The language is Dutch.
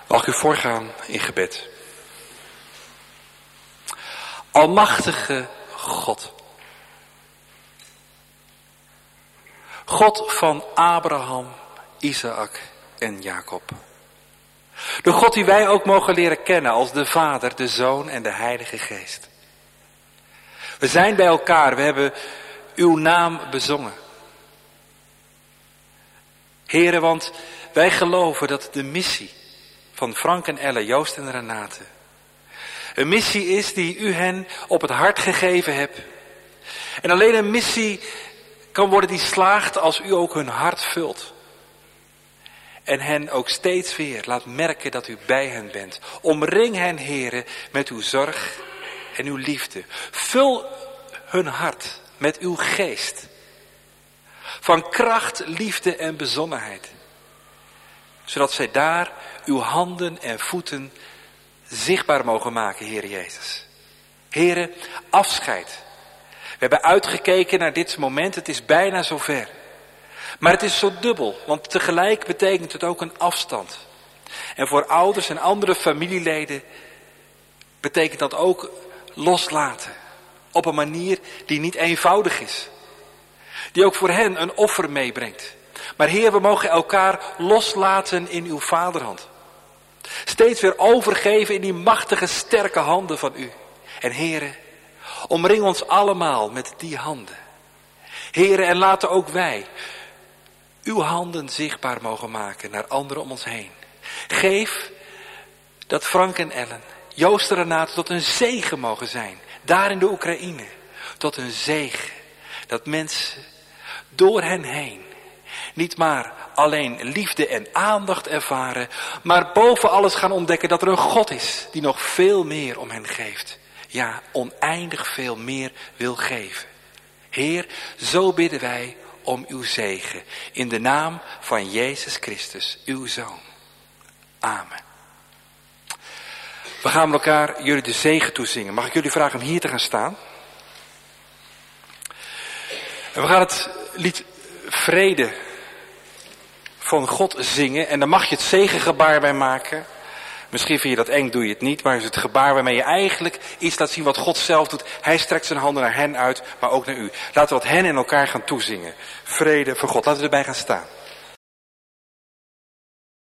Mag ik u voorgaan in gebed. Almachtige God. God van Abraham, Isaac en Jacob. De God die wij ook mogen leren kennen als de Vader, de Zoon en de Heilige Geest. We zijn bij elkaar, we hebben uw naam bezongen. Heren, want wij geloven dat de missie van Frank en Elle, Joost en Renate een missie is die u hen op het hart gegeven hebt. En alleen een missie kan worden die slaagt als u ook hun hart vult. En hen ook steeds weer laat merken dat u bij hen bent. Omring hen, heren, met uw zorg en uw liefde. Vul hun hart met uw geest. Van kracht, liefde en bezonnenheid. Zodat zij daar uw handen en voeten zichtbaar mogen maken, Heer Jezus. Heren, afscheid. We hebben uitgekeken naar dit moment, het is bijna zover. Maar het is zo dubbel, want tegelijk betekent het ook een afstand. En voor ouders en andere familieleden betekent dat ook loslaten. Op een manier die niet eenvoudig is. Die ook voor hen een offer meebrengt. Maar Heer, we mogen elkaar loslaten in uw vaderhand. Steeds weer overgeven in die machtige, sterke handen van u. En Heere, omring ons allemaal met die handen. Heere, en laten ook wij uw handen zichtbaar mogen maken naar anderen om ons heen. Geef dat Frank en Ellen, Joost en Renate tot een zegen mogen zijn. Daar in de Oekraïne. Tot een zegen. Dat mensen door hen heen niet maar alleen liefde en aandacht ervaren, maar boven alles gaan ontdekken dat er een God is die nog veel meer om hen geeft. Ja, oneindig veel meer wil geven. Heer, zo bidden wij om uw zegen. In de naam van Jezus Christus, uw Zoon. Amen. We gaan met elkaar jullie de zegen toezingen. Mag ik jullie vragen om hier te gaan staan? En we gaan het lied Vrede van God zingen. En daar mag je het zegengebaar bij maken. Misschien vind je dat eng, doe je het niet. Maar het is het gebaar waarmee je eigenlijk iets laat zien wat God zelf doet. Hij strekt zijn handen naar hen uit, maar ook naar u. Laten we dat hen en elkaar gaan toezingen. Vrede voor God. Laten we erbij gaan staan.